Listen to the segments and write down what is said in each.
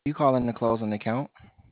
You calling to close an account?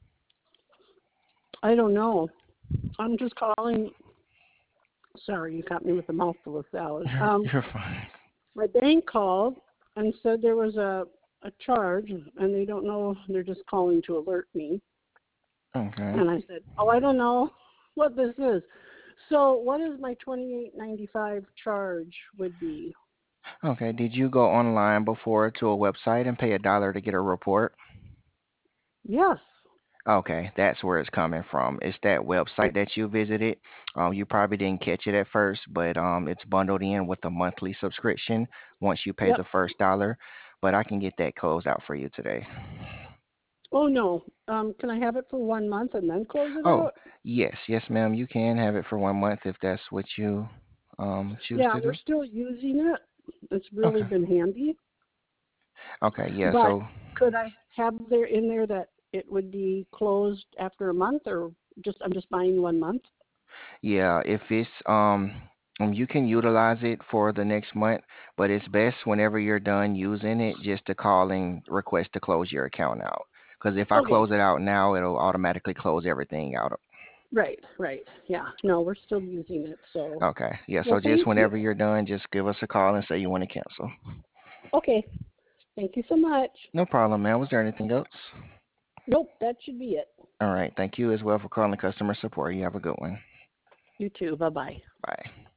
I don't know. I'm just calling. Sorry, you got me with a mouthful of salad. You're fine. My bank called and said there was a charge, and they don't know. They're just calling to alert me. Okay. And I said, "Oh, I don't know what this is." So, what is my 28.95 charge would be? Okay. Did you go online before to a website and pay $1 to get a report? Yes. Okay, that's where it's coming from. It's that website that you visited. You probably didn't catch it at first, but it's bundled in with a monthly subscription once you pay Yep. the first $1. But I can get that closed out for you today. Oh no. Can I have it for 1 month and then close it Oh, out? yes, yes, ma'am. You can have it for 1 month if that's what you choose Yeah, to we're do. still using it. It's really Okay. been handy. Okay, yeah. But So could I have there in there that it would be closed after a month, or just I'm just buying 1 month? yeah, if it's you can utilize it for the next month, but it's best whenever you're done using it just to call and request to close your account out. Because if I Okay. close it out now, it'll automatically close everything out. Right, right. Yeah. No, we're still using it. So, Okay, yeah. well, So just thank you. whenever you're done, just give us a call and say you want to cancel. Okay. Thank you so much. No problem, man. Was there anything else? Nope, that should be it. All right. Thank you as well for calling customer support. You have a good one. You too. Bye bye. Bye.